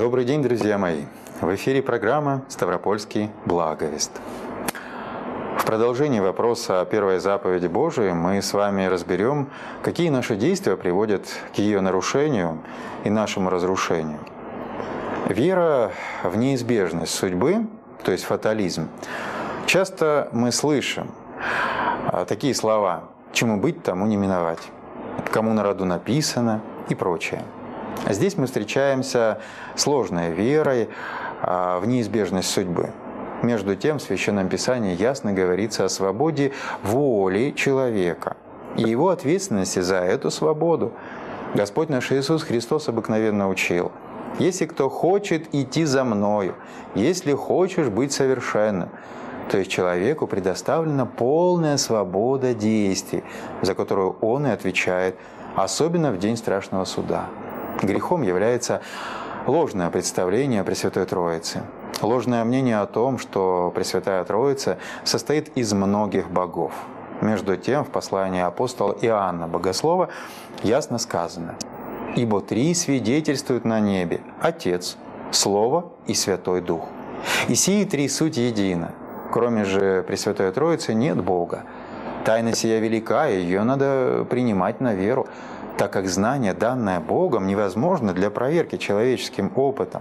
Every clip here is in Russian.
Добрый день, друзья мои! В эфире программа «Ставропольский благовест». В продолжении вопроса о первой заповеди Божией мы с вами разберем, какие наши действия приводят к ее нарушению и нашему разрушению. Вера в неизбежность судьбы, то есть фатализм, часто мы слышим такие слова: «Чему быть, тому не миновать», «Кому на роду написано» и прочее. Здесь мы встречаемся с ложной верой в неизбежность судьбы. Между тем, в Священном Писании ясно говорится о свободе воли человека и его ответственности за эту свободу. Господь наш Иисус Христос обыкновенно учил: «Если кто хочет идти за Мною, если хочешь быть совершенным», то есть человеку предоставлена полная свобода действий, за которую он и отвечает, особенно в день страшного суда. Грехом является ложное представление о Пресвятой Троице, ложное мнение о том, что Пресвятая Троица состоит из многих богов. Между тем, в послании апостола Иоанна Богослова ясно сказано: «Ибо три свидетельствуют на небе: Отец, Слово и Святой Дух. И сии три суть едино. Кроме же Пресвятой Троицы нет Бога. Тайна сия велика, и ее надо принимать на веру, так как знание, данное Богом, невозможно для проверки человеческим опытом.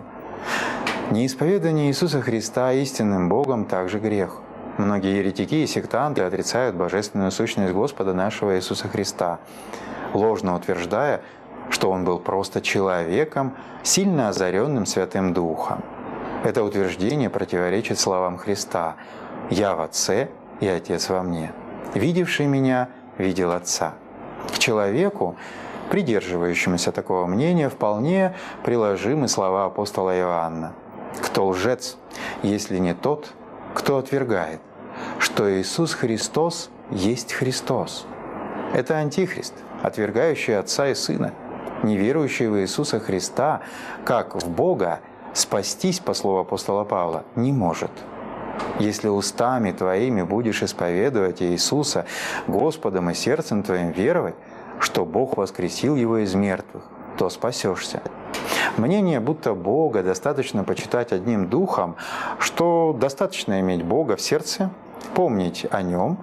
Неисповедание Иисуса Христа истинным Богом также грех. Многие еретики и сектанты отрицают божественную сущность Господа нашего Иисуса Христа, ложно утверждая, что Он был просто человеком, сильно озаренным Святым Духом. Это утверждение противоречит словам Христа: «Я в Отце, и Отец во мне. Видевший Меня, видел Отца». К человеку, придерживающемуся такого мнения, вполне приложимы слова апостола Иоанна: «Кто лжец, если не тот, кто отвергает, что Иисус Христос есть Христос?» Это антихрист, отвергающий Отца и Сына, не верующий в Иисуса Христа, как в Бога, спастись, по слову апостола Павла, не может. «Если устами твоими будешь исповедовать Иисуса Господом и сердцем твоим веровать, что Бог воскресил Его из мертвых, то спасешься». Мнение, будто Бога достаточно почитать одним духом, что достаточно иметь Бога в сердце, помнить о Нем,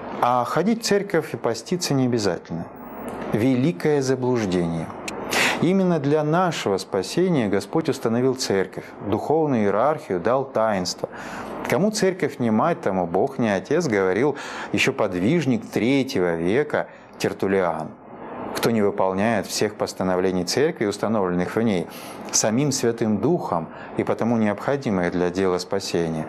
а ходить в церковь и поститься не обязательно. Великое заблуждение. Именно для нашего спасения Господь установил церковь, духовную иерархию, дал таинство. «Кому церковь не мать, тому Бог не Отец», говорил еще подвижник III века Тертуллиан. Кто не выполняет всех постановлений церкви, установленных в ней самим Святым Духом и потому необходимых для дела спасения,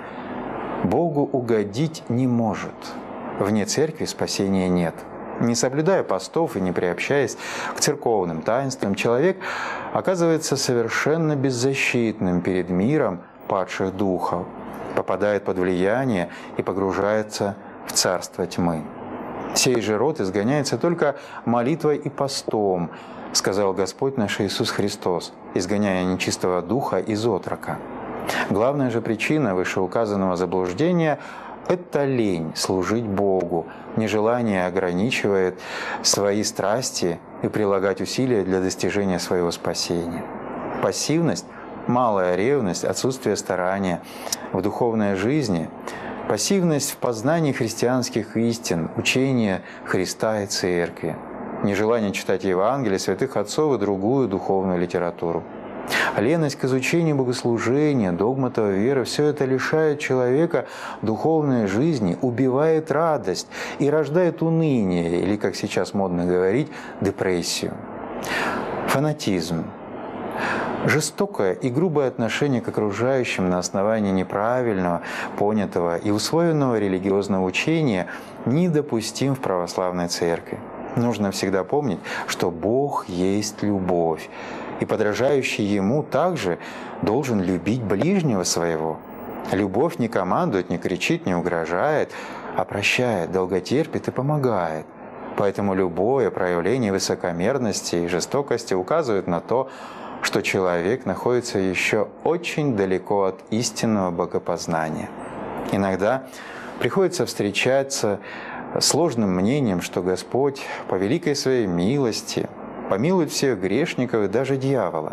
Богу угодить не может. Вне церкви спасения нет. Не соблюдая постов и не приобщаясь к церковным таинствам, человек оказывается совершенно беззащитным перед миром падших духов, попадает под влияние и погружается в царство тьмы. «Сей же род изгоняется только молитвой и постом», сказал Господь наш Иисус Христос, изгоняя нечистого духа из отрока. Главная же причина вышеуказанного заблуждения – это лень служить Богу, нежелание ограничивает свои страсти и прилагать усилия для достижения своего спасения. Пассивность, малая ревность, отсутствие старания в духовной жизни, пассивность в познании христианских истин, учения Христа и Церкви, нежелание читать Евангелие, святых отцов и другую духовную литературу. Леность к изучению богослужения, догматов веры – все это лишает человека духовной жизни, убивает радость и рождает уныние, или, как сейчас модно говорить, депрессию. Фанатизм. Жестокое и грубое отношение к окружающим на основании неправильного, понятого и усвоенного религиозного учения недопустим в православной церкви. Нужно всегда помнить, что Бог есть любовь, и подражающий Ему также должен любить ближнего своего. Любовь не командует, не кричит, не угрожает, а прощает, долготерпит и помогает. Поэтому любое проявление высокомерности и жестокости указывает на то, что человек находится еще очень далеко от истинного богопознания. Иногда приходится встречаться с ложным мнением, что Господь по великой своей милости помилует всех грешников и даже дьявола.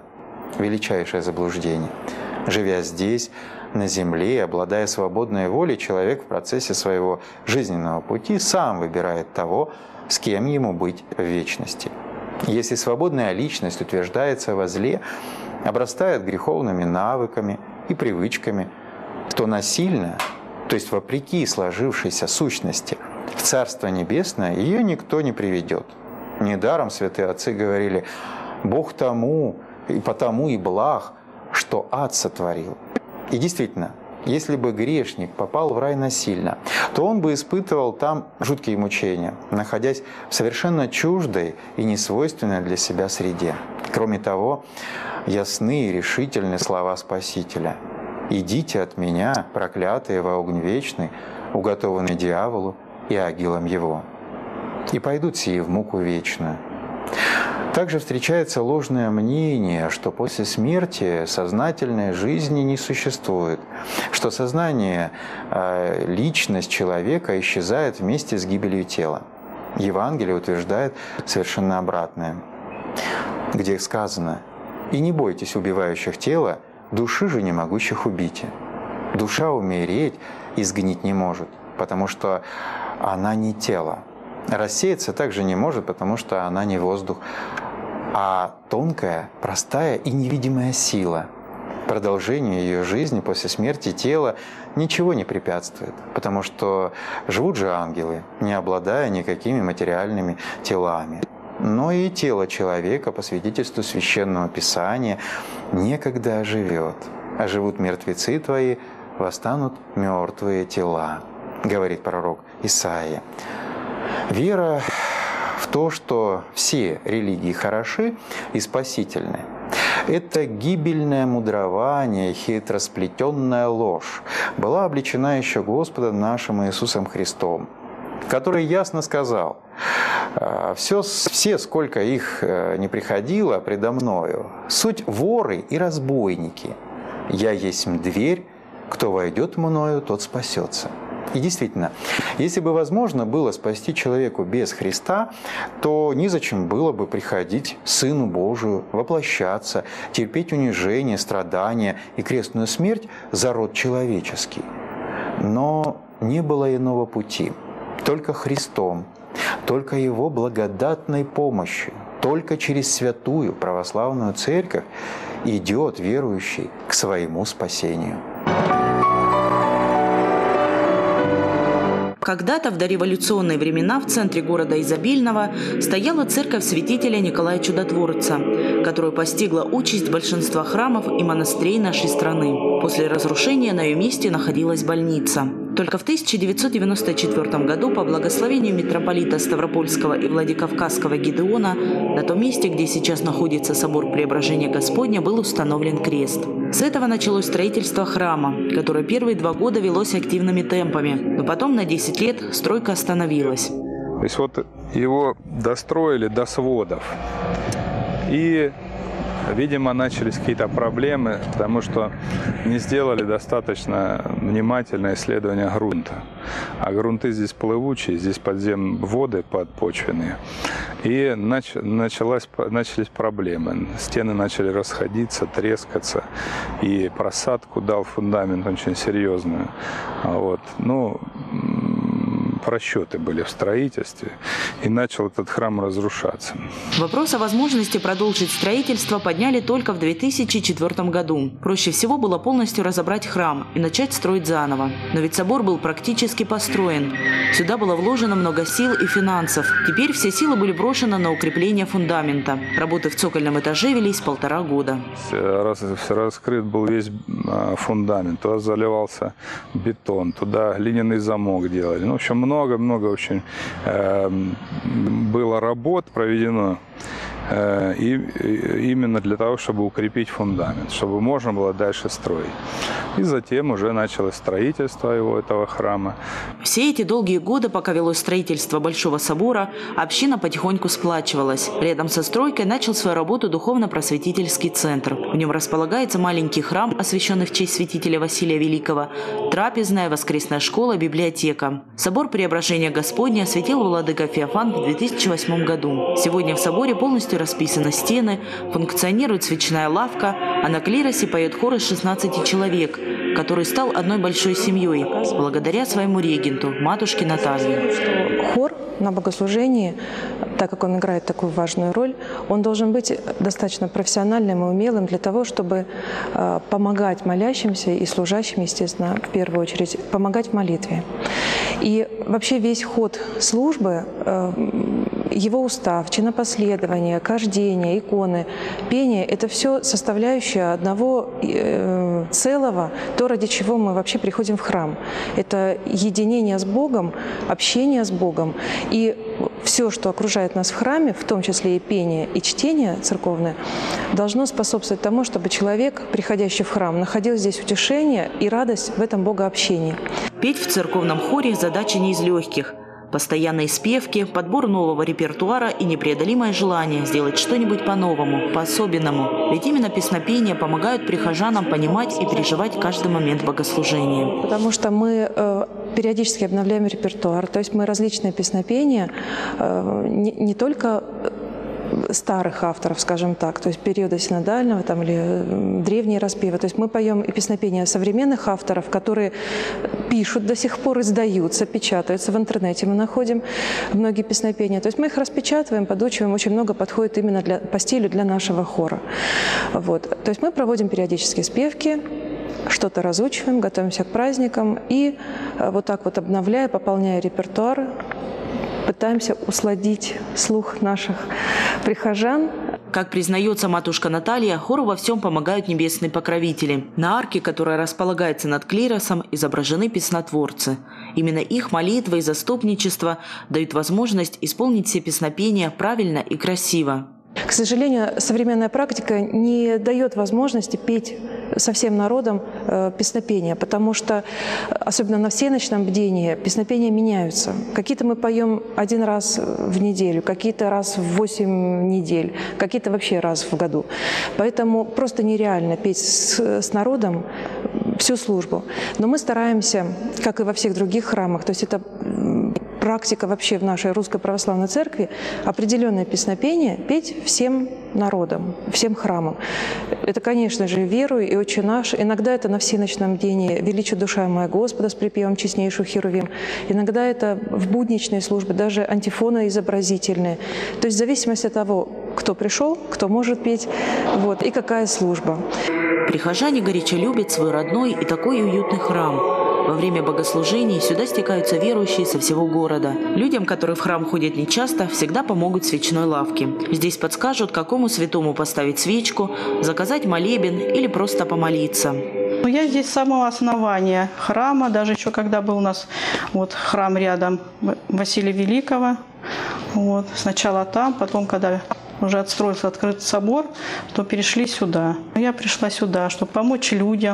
величайшее заблуждение. Живя здесь, на земле, обладая свободной волей, человек в процессе своего жизненного пути сам выбирает того, с кем ему быть в вечности. Если свободная личность утверждается во зле, обрастает греховными навыками и привычками, то насильно, то есть вопреки сложившейся сущности, в Царство Небесное ее никто не приведет. Недаром святые отцы говорили: «Бог тому и потому и благ, что ад сотворил». И действительно, если бы грешник попал в рай насильно, то он бы испытывал там жуткие мучения, находясь в совершенно чуждой и несвойственной для себя среде. Кроме того, ясны и решительны слова Спасителя: «Идите от меня, проклятые, во огонь вечный, уготованный дьяволу и ангелам его, и пойдут сии в муку вечную». Также встречается ложное мнение, что после смерти сознательной жизни не существует, что сознание, личность человека исчезает вместе с гибелью тела. Евангелие утверждает совершенно обратное, где сказано: «И не бойтесь убивающих тело, души же не могущих убить». Душа умереть и сгнить не может, потому что она не тело. Рассеяться также не может, потому что она не воздух, а тонкая, простая и невидимая сила. Продолжению ее жизни после смерти тела ничего не препятствует, потому что живут же ангелы, не обладая никакими материальными телами. Но и тело человека, по свидетельству Священного Писания, некогда оживет. «Оживут мертвецы твои, восстанут мертвые тела», говорит пророк Исаия. Вера в то, что все религии хороши и спасительны, это гибельное мудрование, хитросплетенная ложь была обличена еще Господом нашим Иисусом Христом, который ясно сказал: «Все, сколько их не приходило предо мною, суть воры и разбойники. Я есть дверь, кто войдет мною, тот спасется». И действительно, если бы возможно было спасти человеку без Христа, то незачем было бы приходить Сыну Божию, воплощаться, терпеть унижение, страдания и крестную смерть за род человеческий. Но не было иного пути. Только Христом, только Его благодатной помощью, только через святую православную церковь идет верующий к своему спасению. Когда-то в дореволюционные времена в центре города Изобильного стояла церковь святителя Николая Чудотворца, которую постигла участь большинства храмов и монастырей нашей страны. После разрушения на ее месте находилась больница. Только в 1994 году по благословению митрополита Ставропольского и Владикавказского Гедеона на том месте, где сейчас находится собор Преображения Господня, был установлен крест. С этого началось строительство храма, которое первые 2 года велось активными темпами, но потом на 10 лет стройка остановилась. То есть вот его достроили до сводов. И, видимо, начались какие-то проблемы, потому что не сделали достаточно внимательное исследование грунта. А грунты здесь плывучие, здесь подземные воды подпочвенные. И начались проблемы. Стены начали расходиться, трескаться. И просадку дал фундамент очень серьезную. Вот. Просчеты были в строительстве, и начал этот храм разрушаться. Вопрос о возможности продолжить строительство подняли только в 2004 году. Проще всего было полностью разобрать храм и начать строить заново. Но ведь собор был практически построен. Сюда было вложено много сил и финансов. Теперь все силы были брошены на укрепление фундамента. Работы в цокольном этаже велись 1,5 года. Раскрыт был весь фундамент, туда заливался бетон, туда глиняный замок делали. В общем, много очень было работ проведено и именно для того, чтобы укрепить фундамент, чтобы можно было дальше строить. И затем уже началось строительство этого храма. Все эти долгие годы, пока велось строительство Большого собора, община потихоньку сплачивалась. Рядом со стройкой начал свою работу духовно-просветительский центр. В нем располагается маленький храм, освященный в честь святителя Василия Великого, трапезная, воскресная школа, библиотека. Собор Преображения Господня осветил владыка Феофан в 2008 году. Сегодня в соборе полностью расписаны стены, функционирует свечная лавка, а на клиросе поет хор из 16 человек, который стал одной большой семьей благодаря своему регенту, матушке Наталье. Хор на богослужении, так как он играет такую важную роль, он должен быть достаточно профессиональным и умелым для того, чтобы помогать молящимся и служащим, естественно, в первую очередь, помогать в молитве. И вообще весь ход службы, его устав, чинопоследование, кождение, иконы, пение – это все составляющая одного целого, то, ради чего мы вообще приходим в храм. Это единение с Богом, общение с Богом. И все, что окружает нас в храме, в том числе и пение, и чтение церковное, должно способствовать тому, чтобы человек, приходящий в храм, находил здесь утешение и радость в этом богообщении. Петь в церковном хоре – задача не из легких. Постоянные спевки, подбор нового репертуара и непреодолимое желание сделать что-нибудь по-новому, по-особенному. Ведь именно песнопения помогают прихожанам понимать и переживать каждый момент богослужения. Потому что мы периодически обновляем репертуар, то есть мы различные песнопения, не только старых авторов, скажем так, то есть периода синодального там, или древние распевы. То есть мы поем и песнопения современных авторов, которые пишут до сих пор, издаются, печатаются. В интернете мы находим многие песнопения. То есть мы их распечатываем, подучиваем. Очень много подходит именно по стилю для нашего хора. Вот. То есть мы проводим периодические спевки, что-то разучиваем, готовимся к праздникам и вот так вот обновляя, пополняя репертуар, пытаемся усладить слух наших прихожан. Как признается матушка Наталья, хору во всем помогают небесные покровители. На арке, которая располагается над клиросом, изображены песнотворцы. Именно их молитвы и заступничество дают возможность исполнить все песнопения правильно и красиво. К сожалению, современная практика не дает возможности петь со всем народом песнопения, потому что, особенно на всеночном бдении, песнопения меняются. Какие-то мы поем один раз в неделю, какие-то раз в 8 недель, какие-то вообще раз в году. Поэтому просто нереально петь с народом всю службу. Но мы стараемся, как и во всех других храмах, то есть это практика вообще в нашей Русской Православной Церкви, определенное песнопение петь всем народам, всем храмам. Это, конечно же, «Веруй» и «Отче наш». Иногда это на всеночном бдении «Величу душа моя Господа» с припевом «Честнейшую Херувим». Иногда это в будничной службе, даже антифоны изобразительные. То есть в зависимости от того, кто пришел, кто может петь, вот, и какая служба. Прихожане горячо любят свой родной и такой уютный храм. Во время богослужений сюда стекаются верующие со всего города. Людям, которые в храм ходят нечасто, всегда помогут в свечной лавке. Здесь подскажут, какому святому поставить свечку, заказать молебен или просто помолиться. Я здесь с самого основания храма, даже еще когда был у нас вот, храм рядом Василия Великого. Вот, сначала там, потом, когда уже отстроился открытый собор, то перешли сюда. Я пришла сюда, чтобы помочь людям.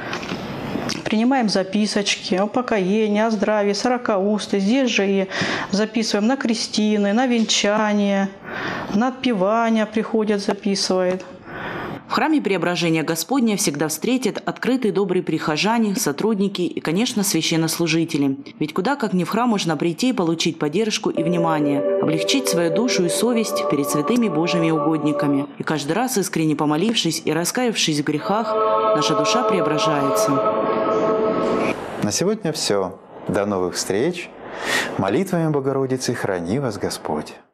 Принимаем записочки о покаянии, о здравии, сорокаусты. Здесь же и записываем на крестины, на венчание, на отпевания приходят, записывают. В храме Преображения Господня всегда встретят открытые добрые прихожане, сотрудники и, конечно, священнослужители. Ведь куда как не в храм можно прийти и получить поддержку и внимание, облегчить свою душу и совесть перед святыми Божьими угодниками. И каждый раз, искренне помолившись и раскаявшись в грехах, наша душа преображается. На сегодня все. До новых встреч. Молитвами Богородицы храни вас Господь.